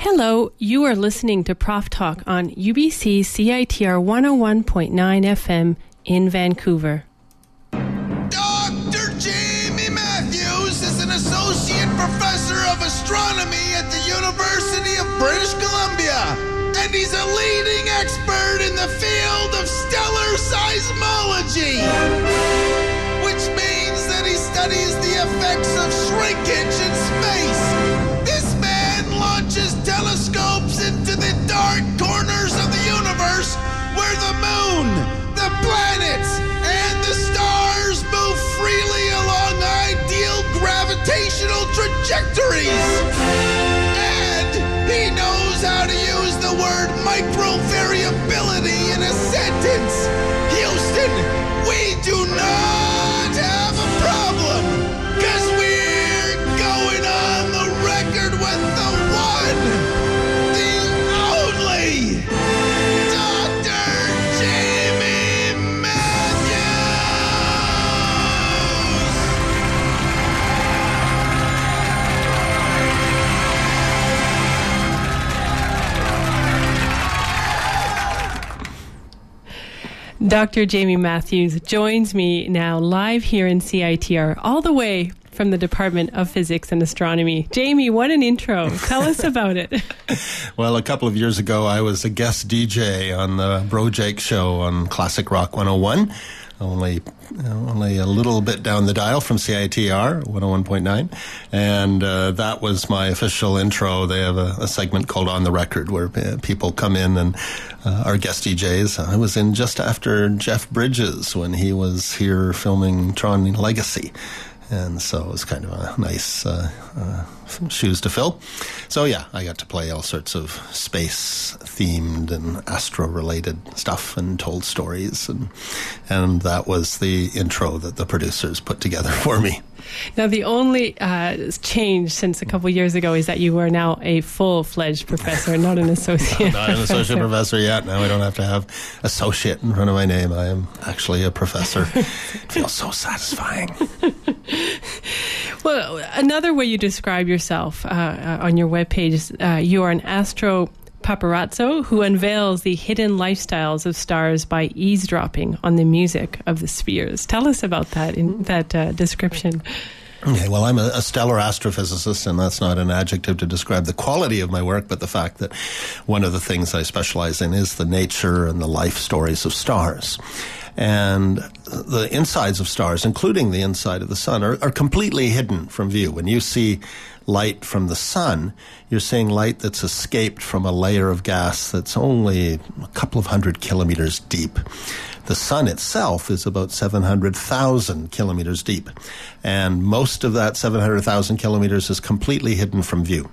Hello, you are listening to Prof Talk on UBC CITR 101.9 FM in Vancouver. Dr. Jamie Matthews is an associate professor of astronomy at the University of British Columbia, and he's a leading expert in the field of stellar seismology, which means that he studies the effects of shrinkage in space. This man launches telescopes into the dark corners of the universe where the moon, the planets, and the stars move freely along ideal gravitational trajectories. And he knows how to use the word microvariability in a sentence. Houston, we do not have a problem, because we're going on the record with the one, the only, Dr. Jamie Matthews. Dr. Jamie Matthews joins me now live here in CITR, all the way from the Department of Physics and Astronomy. Jamie, what an intro. Tell us about it. Well, a couple of years ago, I was a guest DJ on the Bro Jake show on Classic Rock 101, only a little bit down the dial from CITR 101.9, and that was my official intro. They have a segment called On the Record where people come in and are guest DJs. I was in just after Jeff Bridges when he was here filming Tron Legacy. And so it was kind of a nice shoes to fill. So yeah, I got to play all sorts of space-themed and astro-related stuff and told stories. And that was the intro that the producers put together for me. Now, the only change since a couple years ago is that you are now a full-fledged professor, not an associate. Not an associate professor yet. Now I don't have to have associate in front of my name. I am actually a professor. It feels so satisfying. Well, another way you describe yourself on your webpage is you are an astro paparazzo who unveils the hidden lifestyles of stars by eavesdropping on the music of the spheres. Tell us about that in that description. Okay, well, I'm a stellar astrophysicist, and that's not an adjective to describe the quality of my work, but the fact that one of the things I specialize in is the nature and the life stories of stars. And the insides of stars, including the inside of the sun, are completely hidden from view. When you see light from the sun, you're seeing light that's escaped from a layer of gas that's only a couple of 100 kilometers deep. The sun itself is about 700,000 kilometers deep, and most of that 700,000 kilometers is completely hidden from view.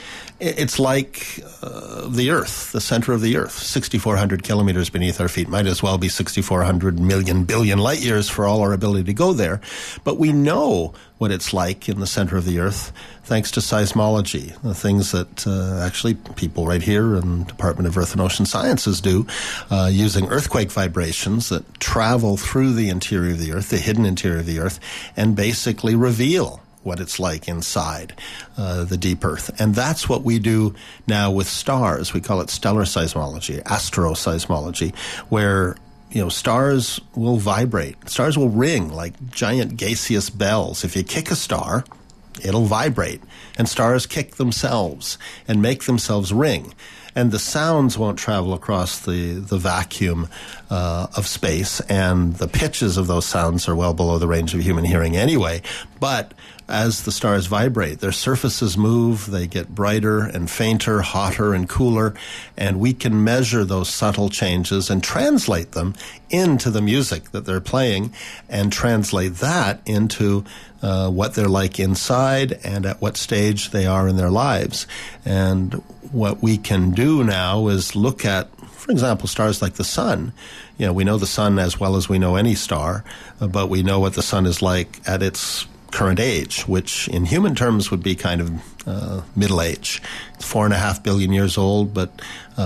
It's like the Earth, the center of the Earth, 6,400 kilometers beneath our feet. Might as well be 6,400 million billion light years for all our ability to go there. But we know what it's like in the center of the Earth thanks to seismology, the things that actually people right here in Department of Earth and Ocean Sciences do, using earthquake vibrations that travel through the interior of the Earth, the hidden interior of the Earth, and basically reveal what it's like inside the deep Earth. And that's what we do now with stars. We call it stellar seismology, astroseismology, where stars will vibrate. Stars will ring like giant gaseous bells. If you kick a star, it'll vibrate. And stars kick themselves and make themselves ring. And the sounds won't travel across the vacuum of space, and the pitches of those sounds are well below the range of human hearing anyway. But as the stars vibrate, their surfaces move, they get brighter and fainter, hotter and cooler, and we can measure those subtle changes and translate them into the music that they're playing, and translate that into what they're like inside and at what stage they are in their lives. And what we can do now is look at, for example, stars like the sun. We know the sun as well as we know any star, but we know what the sun is like at its current age, which in human terms would be kind of middle age. It's 4.5 billion years old, but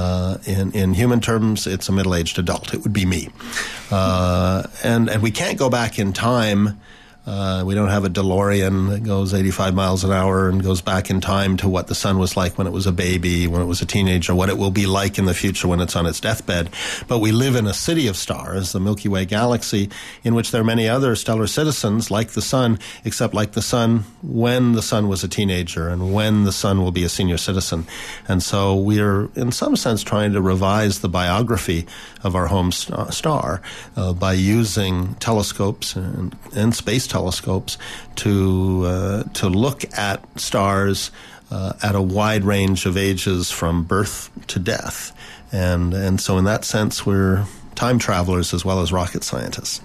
in human terms, it's a middle-aged adult. It would be me. And we can't go back in time We don't have a DeLorean that goes 85 miles an hour and goes back in time to what the sun was like when it was a baby, when it was a teenager, what it will be like in the future when it's on its deathbed. But we live in a city of stars, the Milky Way galaxy, in which there are many other stellar citizens like the sun, except like the sun when the sun was a teenager and when the sun will be a senior citizen. And so we're, in some sense, trying to revise the biography of our home star by using telescopes and space telescopes to look at stars at a wide range of ages from birth to death. And so in that sense, we're time travelers as well as rocket scientists.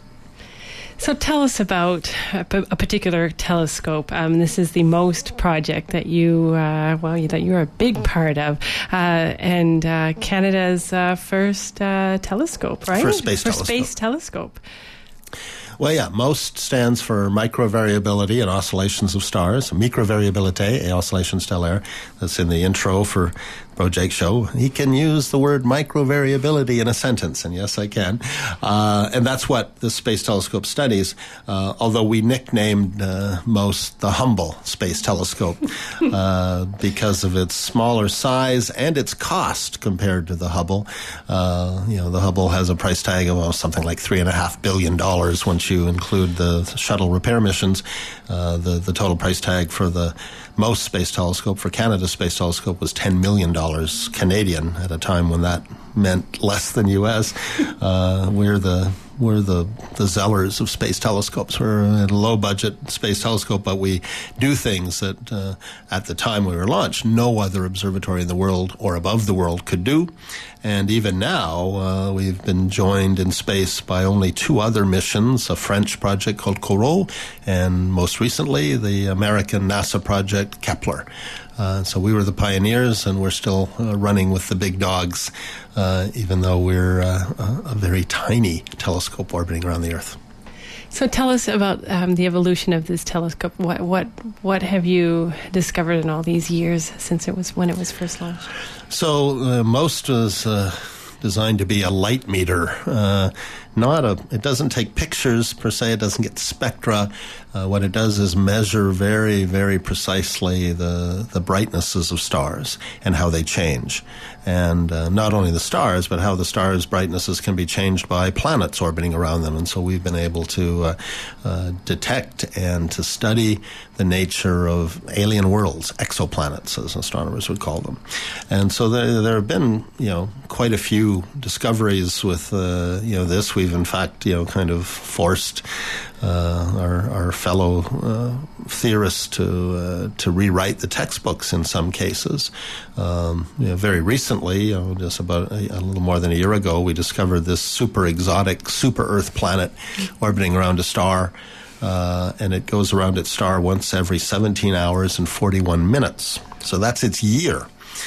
So tell us about a particular telescope. This is the MOST project that that you're a big part of, and Canada's first telescope, right? First space telescope. Well, yeah, MOST stands for microvariability and oscillations of stars. Microvariabilité et oscillations stellaires. That's in the intro for Project Show. He can use the word microvariability in a sentence, and yes, I can. And that's what the Space Telescope studies, although we nicknamed MOST the Humble Space Telescope because of its smaller size and its cost compared to the Hubble. The Hubble has a price tag of something like $3.5 billion once you include the shuttle repair missions. The total price tag for the MOST Space Telescope, for Canada's Space Telescope, was $10 million Canadian at a time when that meant less than U.S. We're the Zellers of space telescopes. We're a low-budget space telescope, but we do things that at the time we were launched, no other observatory in the world or above the world could do. And even now, we've been joined in space by only two other missions, a French project called Corot, and most recently, the American NASA project Kepler. So we were the pioneers, and we're still running with the big dogs, even though we're a very tiny telescope orbiting around the Earth. So tell us about the evolution of this telescope. What have you discovered in all these years since when it was first launched? So MOST was designed to be a light meter. It doesn't take pictures per se. It doesn't get spectra. What it does is measure very, very precisely the brightnesses of stars and how they change. And not only the stars, but how the stars' brightnesses can be changed by planets orbiting around them. And so we've been able to detect and to study the nature of alien worlds, exoplanets, as astronomers would call them. And so there have been, quite a few discoveries with, this. We've in fact, kind of forced our fellow theorists to rewrite the textbooks in some cases. Very recently, just about a little more than a year ago, we discovered this super exotic super Earth planet orbiting around a star. And it goes around its star once every 17 hours and 41 minutes. So that's its year.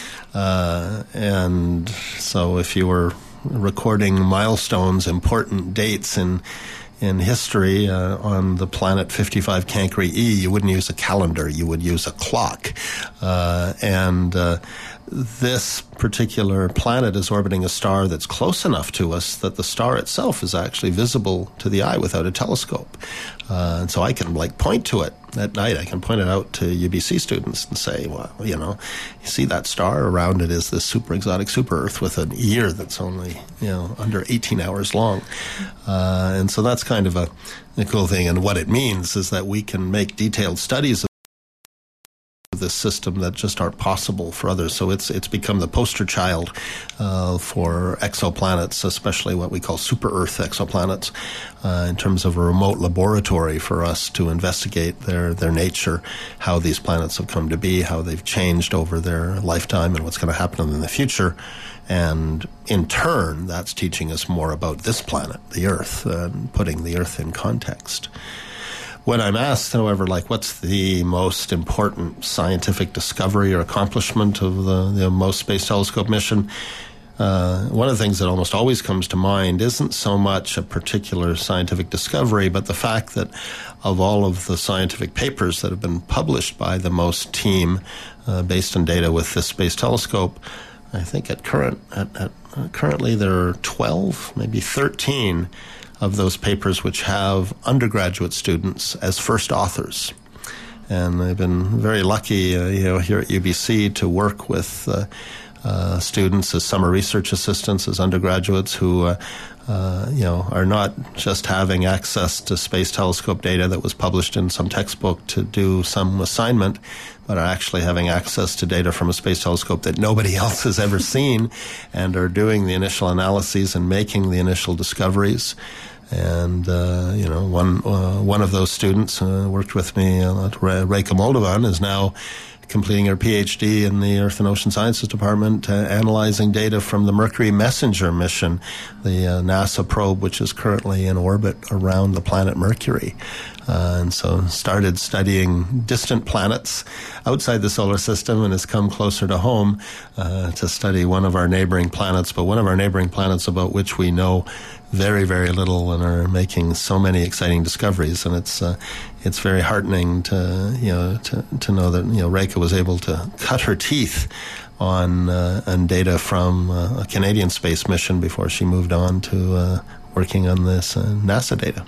And so if you were recording milestones, important dates in history on the planet 55 Cancri E, you wouldn't use a calendar, you would use a clock. This particular planet is orbiting a star that's close enough to us that the star itself is actually visible to the eye without a telescope. And so I can point to it at night. I can point it out to UBC students and say, well, you see that star? Around it is this super exotic super Earth with a year that's only, under 18 hours long. And so that's kind of a cool thing. And what it means is that we can make detailed studies of this system that just aren't possible for others. So it's become the poster child for exoplanets, especially what we call super Earth exoplanets, in terms of a remote laboratory for us to investigate their nature, how these planets have come to be, how they've changed over their lifetime, and what's going to happen to them in the future. And in turn, that's teaching us more about this planet, the Earth, and putting the Earth in context. When I'm asked, however, what's the most important scientific discovery or accomplishment of the MOST Space Telescope mission, one of the things that almost always comes to mind isn't so much a particular scientific discovery, but the fact that of all of the scientific papers that have been published by the MOST team based on data with this space telescope, I think currently there are 12, maybe 13 of those papers which have undergraduate students as first authors. And I've been very lucky, here at UBC to work with students as summer research assistants, as undergraduates who, are not just having access to Space Telescope data that was published in some textbook to do some assignment, but are actually having access to data from a Space Telescope that nobody else has ever seen, and are doing the initial analyses and making the initial discoveries. And one of those students worked with me, Reka Moldovan, is now completing her PhD in the Earth and Ocean Sciences Department, analyzing data from the Mercury Messenger mission, the NASA probe, which is currently in orbit around the planet Mercury. And so started studying distant planets outside the solar system, and has come closer to home to study one of our neighboring planets, but one of our neighboring planets about which we know very, very little and are making so many exciting discoveries. And it's very heartening to know that Reka was able to cut her teeth on data from a Canadian space mission before she moved on to working on this NASA data.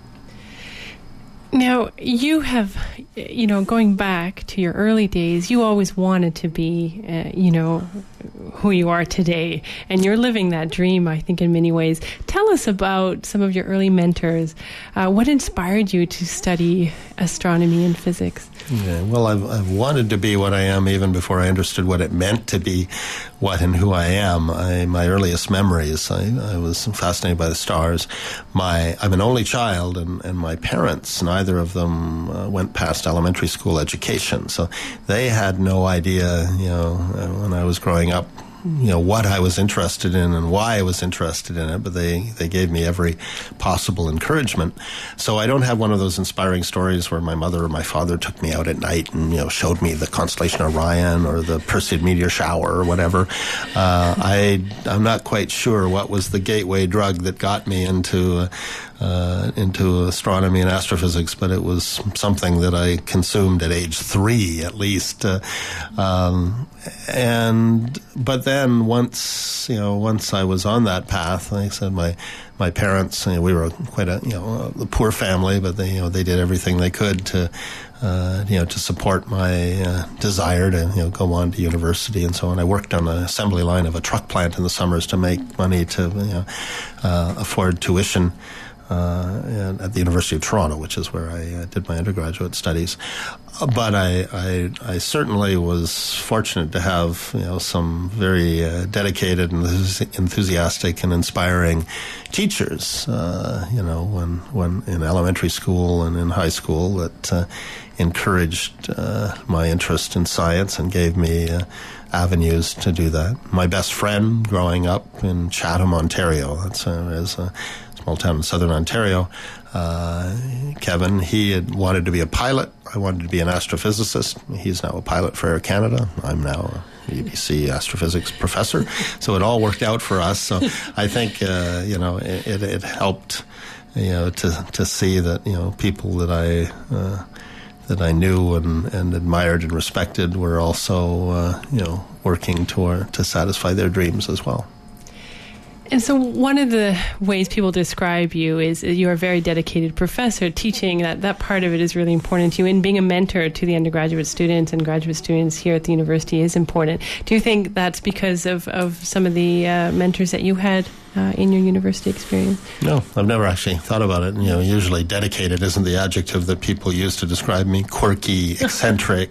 Now, you have, going back to your early days, you always wanted to be, who you are today. And you're living that dream, I think, in many ways. Tell us about some of your early mentors. What inspired you to study astronomy and physics? Yeah, well, I've wanted to be what I am even before I understood what it meant to be what and who I am. My earliest memories, I was fascinated by the stars. I'm an only child, and my parents, neither of them went past elementary school education. So they had no idea, when I was growing up, what I was interested in and why I was interested in it, but they gave me every possible encouragement. So I don't have one of those inspiring stories where my mother or my father took me out at night and, showed me the constellation Orion or the Perseid meteor shower or whatever. I'm not quite sure what was the gateway drug that got me into astronomy and astrophysics, but it was something that I consumed at age 3 at least. But then once I was on that path, like I said, my parents, we were quite a poor family, but they did everything they could to support my desire to go on to university and so on. I worked on the assembly line of a truck plant in the summers to make money to afford tuition at the University of Toronto, which is where I did my undergraduate studies. But I certainly was fortunate to have some very dedicated and enthusiastic and inspiring teachers. When in elementary school and in high school that encouraged my interest in science and gave me avenues to do that. My best friend growing up in Chatham, Ontario, that's a small town in southern Ontario, Kevin, he had wanted to be a pilot. I wanted to be an astrophysicist. He's now a pilot for Air Canada. I'm now a UBC astrophysics professor. So it all worked out for us. So I think, it helped, to see that, people that I knew and admired and respected were also, working to satisfy their dreams as well. And so one of the ways people describe you is you're a very dedicated professor. Teaching, that part of it is really important to you. And being a mentor to the undergraduate students and graduate students here at the university is important. Do you think that's because of some of the mentors that you had in your university experience? No, I've never actually thought about it. Usually dedicated isn't the adjective that people use to describe me. Quirky, eccentric,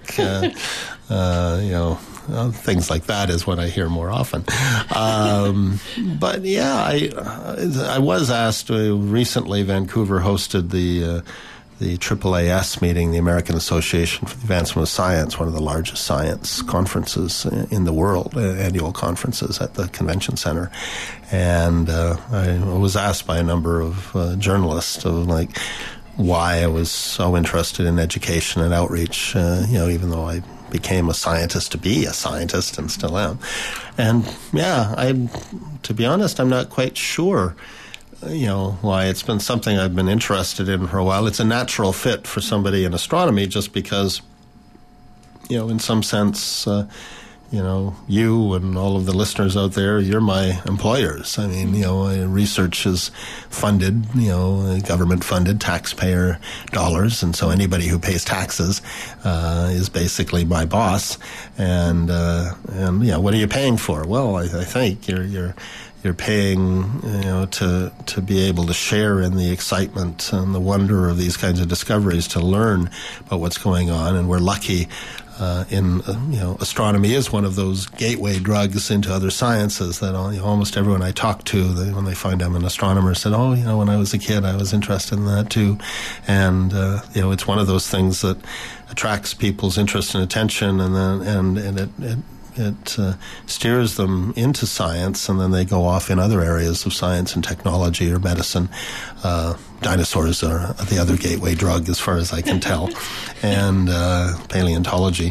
things like that is what I hear more often. But yeah, I was asked recently. Vancouver hosted the AAAS meeting, the American Association for the Advancement of Science, one of the largest science conferences in the world, annual conferences at the convention center. And I was asked by a number of journalists of why I was so interested in education and outreach, even though I became a scientist to be a scientist and still am. And to be honest, I'm not quite sure, why. It's been something I've been interested in for a while. It's a natural fit for somebody in astronomy just because, in some sense, you and all of the listeners out there, you're my employers. I mean, research is funded, government funded, taxpayer dollars, and so anybody who pays taxes is basically my boss. And what are you paying for? Well, I think you're paying, to be able to share in the excitement and the wonder of these kinds of discoveries, to learn about what's going on. And we're lucky astronomy is one of those gateway drugs into other sciences that almost everyone I talk to, when they find I'm an astronomer, said, when I was a kid, I was interested in that too. And, it's one of those things that attracts people's interest and attention, and it steers them into science, and then they go off in other areas of science and technology or medicine. Dinosaurs are the other gateway drug, as far as I can tell, and paleontology.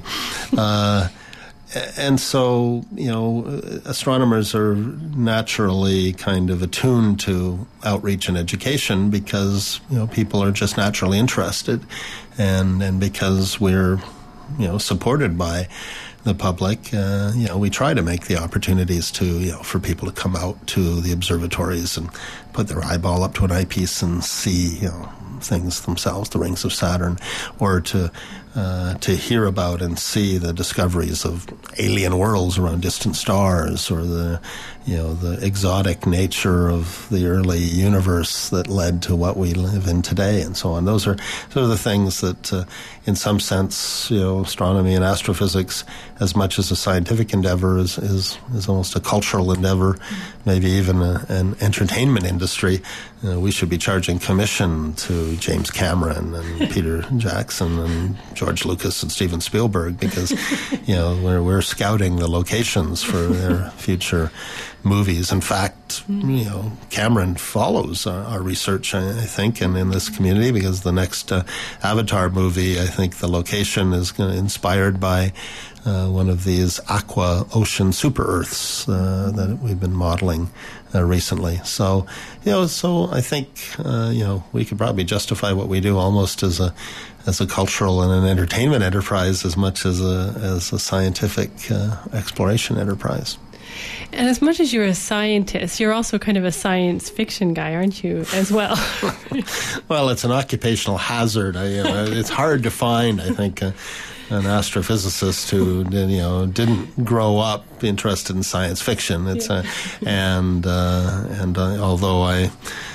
And so, astronomers are naturally kind of attuned to outreach and education because, people are just naturally interested, and because we're, supported by the public, we try to make the opportunities for people to come out to the observatories and put their eyeball up to an eyepiece and see, things themselves, the rings of Saturn, or to hear about and see the discoveries of alien worlds around distant stars, or the exotic nature of the early universe that led to what we live in today, and so on. Those are sort of the things that, in some sense, astronomy and astrophysics, as much as a scientific endeavor, is almost a cultural endeavor, maybe even an entertainment industry. We should be charging commission to James Cameron and Peter Jackson and George Lucas and Steven Spielberg because, we're scouting the locations for their future movies. In fact, Cameron follows our research, I think, and in this community, because the next Avatar movie, I think the location is inspired by one of these aqua ocean super Earths that we've been modeling recently. So, I think, we could probably justify what we do almost as a cultural and an entertainment enterprise as much as a scientific exploration enterprise. And as much as you're a scientist, you're also kind of a science fiction guy, aren't you, as well? Well, it's an occupational hazard. It's hard to find, I think, an astrophysicist who didn't grow up interested in science fiction. It's and although I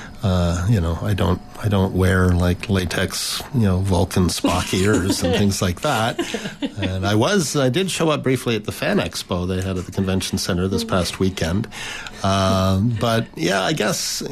don't wear like latex, Vulcan Spock ears and things like that. And I did show up briefly at the Fan Expo they had at the Convention Center this past weekend. But yeah, I guess,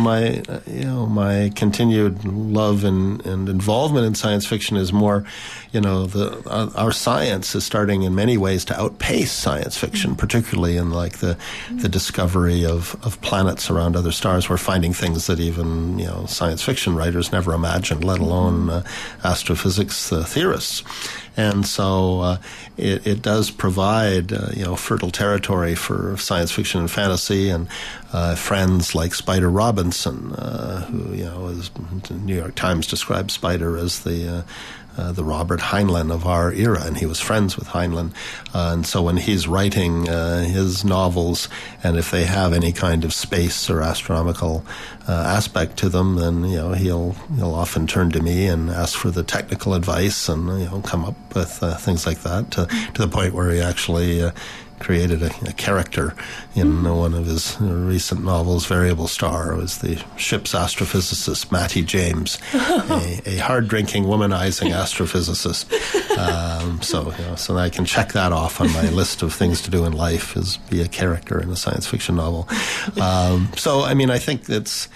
my continued love and involvement in science fiction is more, our science is starting in many ways to outpace science fiction, particularly in like the discovery of planets around other stars. We're finding things that even, science fiction writers never imagined, let alone astrophysics theorists. And so it does provide, fertile territory for science fiction and fantasy, and friends like Spider Robinson, who, the New York Times described Spider as the Robert Heinlein of our era, and he was friends with Heinlein. And so when he's writing his novels, and if they have any kind of space or astronomical aspect to them, then he'll often turn to me and ask for the technical advice, and come up with things like that to the point where he actually created a character in one of his recent novels, Variable Star. It was the ship's astrophysicist, Matty James, a hard-drinking, womanizing astrophysicist. So I can check that off on my list of things to do in life, is be a character in a science fiction novel. I think it's,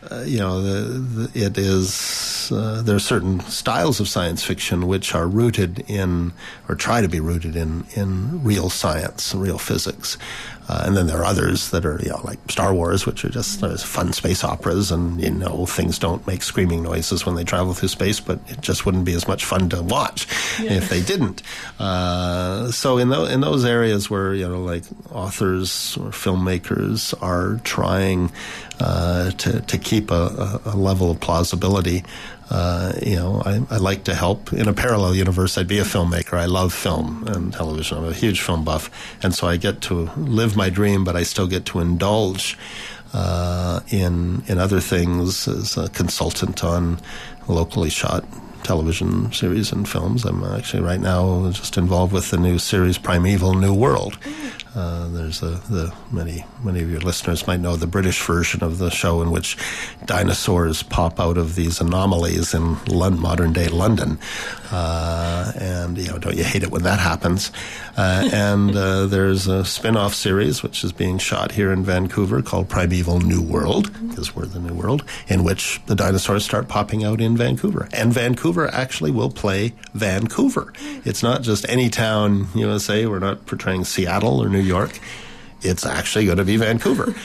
it is, there are certain styles of science fiction which are rooted in, or try to be rooted in real science, real physics. And then there are others that are, like Star Wars, which are just fun space operas, and, things don't make screaming noises when they travel through space, but it just wouldn't be as much fun to watch if they didn't. So in those areas where, like authors or filmmakers are trying to keep a level of plausibility, I like to help. In a parallel universe, I'd be a filmmaker. I love film and television. I'm a huge film buff. And so I get to live my dream, but I still get to indulge in other things as a consultant on locally shot television series and films. I'm actually right now just involved with the new series Primeval New World. There's many of your listeners might know the British version of the show in which dinosaurs pop out of these anomalies in modern day London, and don't you hate it when that happens? And there's a spin-off series which is being shot here in Vancouver called Primeval New World, because we're the new world, in which the dinosaurs start popping out in Vancouver, and Vancouver actually will play Vancouver. It's not just any town, USA. We're not portraying Seattle or New York. It's actually going to be Vancouver.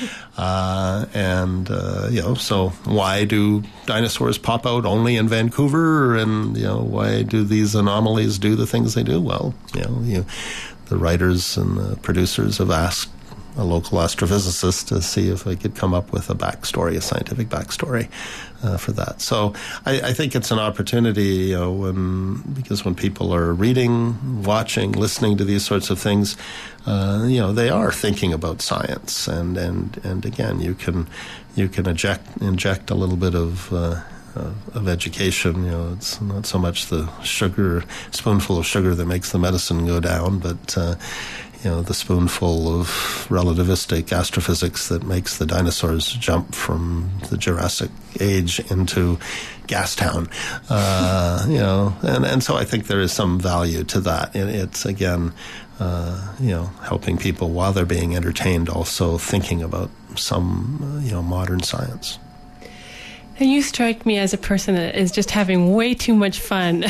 So why do dinosaurs pop out only in Vancouver? And, why do these anomalies do the things they do? Well, the writers and the producers have asked a local astrophysicist to see if I could come up with a scientific backstory for that. So I think it's an opportunity, because when people are reading, watching, listening to these sorts of things, they are thinking about science, and again, you can inject a little bit of education. It's not so much the spoonful of sugar that makes the medicine go down, but the spoonful of relativistic astrophysics that makes the dinosaurs jump from the Jurassic Age into Gastown. And so I think there is some value to that. It's, again, helping people while they're being entertained, also thinking about some, modern science. And you strike me as a person that is just having way too much fun,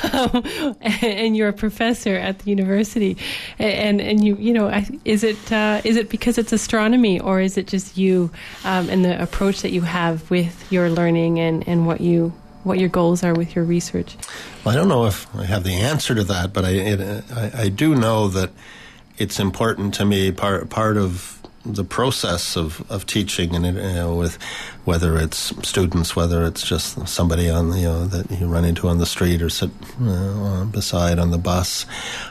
and you're a professor at the university. And is it because it's astronomy, or is it just you and the approach that you have with your learning and what your goals are with your research? Well, I don't know if I have the answer to that, but I do know that it's important to me. Part of the process of teaching, and with whether it's students, whether it's just somebody on that you run into on the street or sit beside on the bus,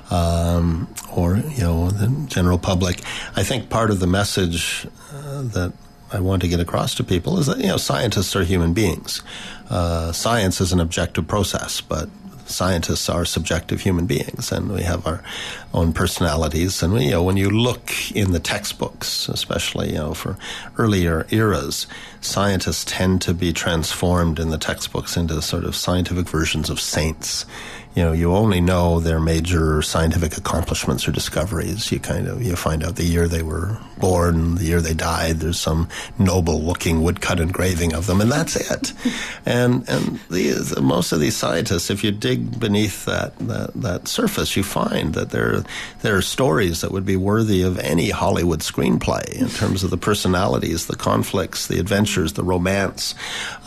or the general public, I think part of the message that I want to get across to people is that scientists are human beings. Science is an objective process, but scientists are subjective human beings, and we have our own personalities. And when you look in the textbooks, especially for earlier eras, scientists tend to be transformed in the textbooks into sort of scientific versions of saints. You only know their major scientific accomplishments or discoveries. You find out the year they were born, the year they died. There's some noble-looking woodcut engraving of them, and that's it. And most of these scientists, if you dig beneath that surface, you find that there are stories that would be worthy of any Hollywood screenplay in terms of the personalities, the conflicts, the adventures, the romance,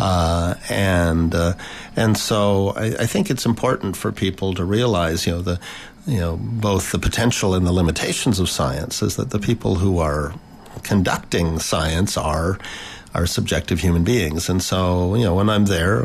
and so I think it's important for people to realize, both the potential and the limitations of science, is that the people who are conducting science are subjective human beings. And so, when I'm there,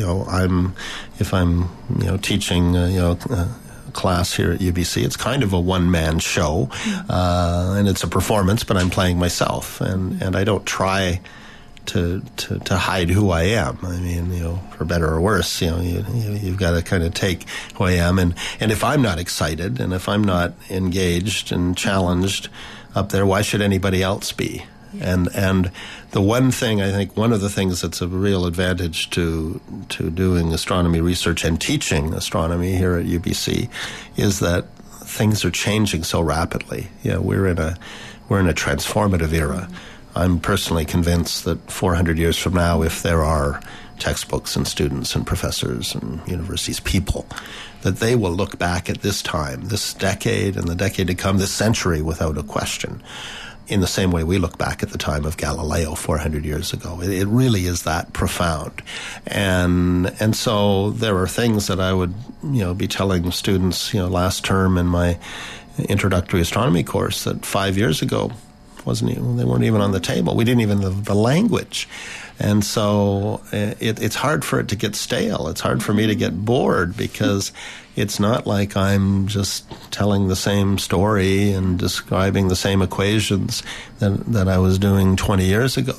if I'm teaching, class here at UBC, it's kind of a one-man show, and it's a performance, but I'm playing myself, and I don't try to hide who I am. I mean, for better or worse, you've got to kind of take who I am, and if I'm not excited, and if I'm not engaged and challenged up there, why should anybody else be? Yeah. And the one thing, I think, one of the things that's a real advantage to doing astronomy research and teaching astronomy here at UBC is that things are changing so rapidly. We're in a transformative era. I'm personally convinced that 400 years from now, if there are textbooks and students and professors and universities, people, that they will look back at this time, this decade and the decade to come, this century, without a question, in the same way we look back at the time of Galileo 400 years ago. It really is that profound. And so there are things that I would, be telling students, last term in my introductory astronomy course, that 5 years ago, they weren't even on the table. We didn't even have the language. And so it's hard for it to get stale. It's hard for me to get bored because it's not like I'm just telling the same story and describing the same equations that I was doing 20 years ago.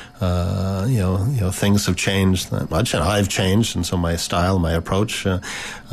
Things have changed that much, and I've changed, and so my style, my approach, the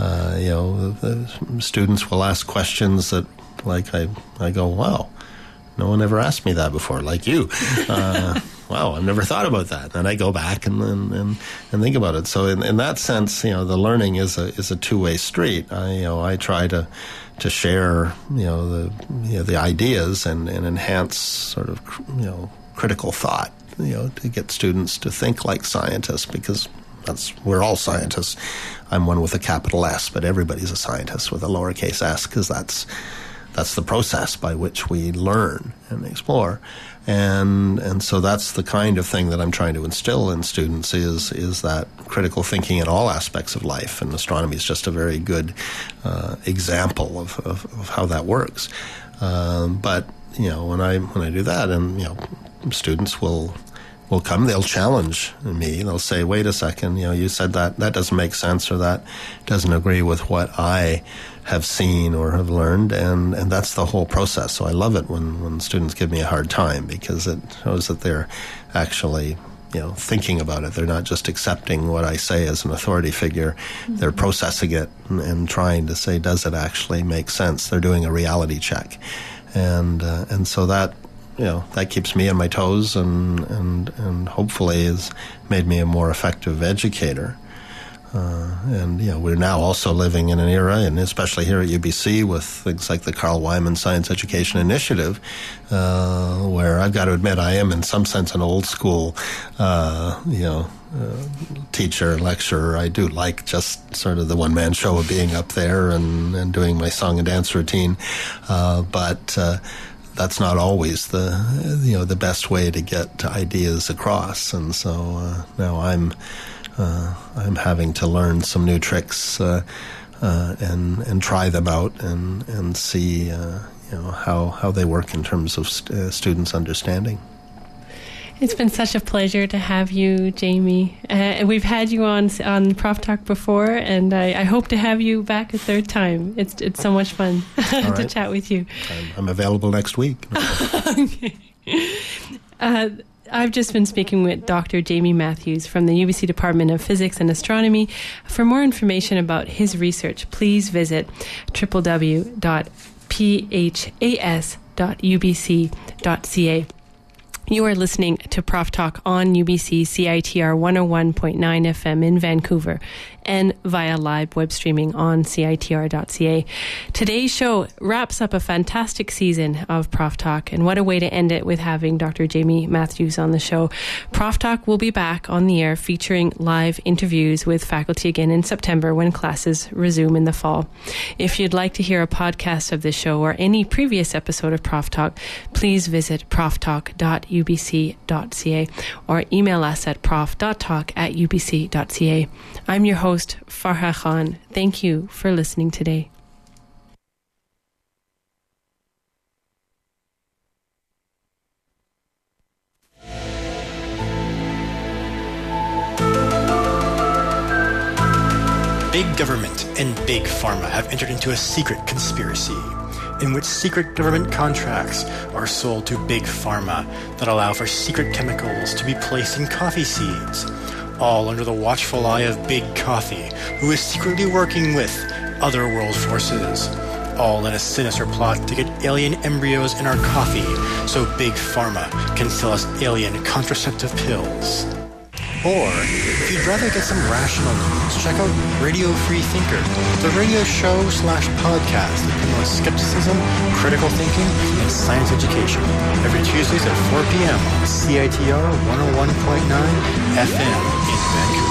students will ask questions that, like, I go, wow, no one ever asked me that before, like you. Wow, I've never thought about that. And I go back and think about it. So in that sense, the learning is a two-way street. I try to share, the ideas and enhance sort of, critical thought, to get students to think like scientists, because we're all scientists. I'm one with a capital S, but everybody's a scientist with a lowercase s, because that's the process by which we learn and explore. And so that's the kind of thing that I'm trying to instill in students is that critical thinking in all aspects of life, and astronomy is just a very good example of how that works. But when I do that, and students will come, they'll challenge me. They'll say, "Wait a second, you said that doesn't make sense, or that doesn't agree with what I have seen or have learned," and that's the whole process. So I love it when students give me a hard time, because it shows that they're actually thinking about it. They're not just accepting what I say as an authority figure. Mm-hmm. They're processing it and trying to say, does it actually make sense? They're doing a reality check, and so that that keeps me on my toes and hopefully has made me a more effective educator. We're now also living in an era, and especially here at UBC, with things like the Carl Wyman Science Education Initiative, where I've got to admit I am in some sense an old school, teacher, lecturer. I do like just sort of the one-man show of being up there and doing my song and dance routine, but that's not always the best way to get ideas across, and so now I'm having to learn some new tricks and try them out and see how they work in terms of students' understanding. It's been such a pleasure to have you, Jamie. We've had you on Prof Talk before, and I hope to have you back a third time. It's so much fun to chat with you. I'm available next week. Okay. I've just been speaking with Dr. Jamie Matthews from the UBC Department of Physics and Astronomy. For more information about his research, please visit www.phas.ubc.ca. You are listening to Prof Talk on UBC CITR 101.9 FM in Vancouver and via live web streaming on CITR.ca. Today's show wraps up a fantastic season of Prof Talk, and what a way to end it with having Dr. Jamie Matthews on the show. Prof Talk will be back on the air featuring live interviews with faculty again in September when classes resume in the fall. If you'd like to hear a podcast of this show or any previous episode of Prof Talk, please visit proftalk.ubc.ca or email us at prof.talk@ubc.ca. I'm your host, Farha Khan. Thank you for listening today. Big government and big pharma have entered into a secret conspiracy in which secret government contracts are sold to big pharma that allow for secret chemicals to be placed in coffee seeds, all under the watchful eye of Big Coffee, who is secretly working with other world forces, all in a sinister plot to get alien embryos in our coffee so Big Pharma can sell us alien contraceptive pills. Or, if you'd rather get some rational news, check out Radio Free Thinker, the radio show/podcast that promotes skepticism, critical thinking, and science education, every Tuesdays at 4 p.m. on CITR 101.9 FM in Vancouver.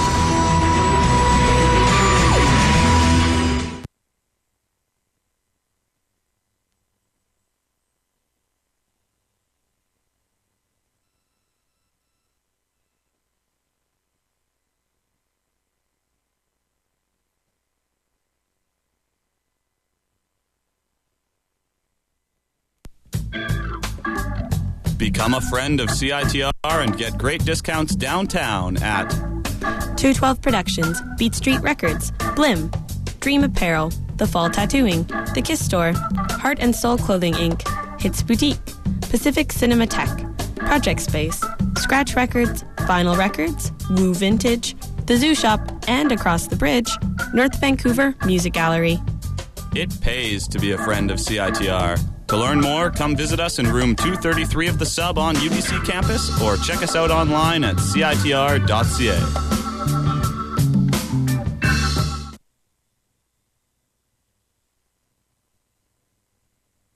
Become a friend of CITR and get great discounts downtown at 212 Productions, Beat Street Records, Blim, Dream Apparel, The Fall Tattooing, The Kiss Store, Heart and Soul Clothing Inc., Hits Boutique, Pacific Cinematheque, Project Space, Scratch Records, Vinyl Records, Woo Vintage, The Zoo Shop, and across the bridge, North Vancouver Music Gallery. It pays to be a friend of CITR. To learn more, come visit us in room 233 of the Sub on UBC campus or check us out online at citr.ca.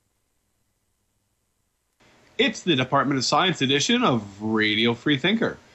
It's the Department of Science edition of Radio Free Thinker.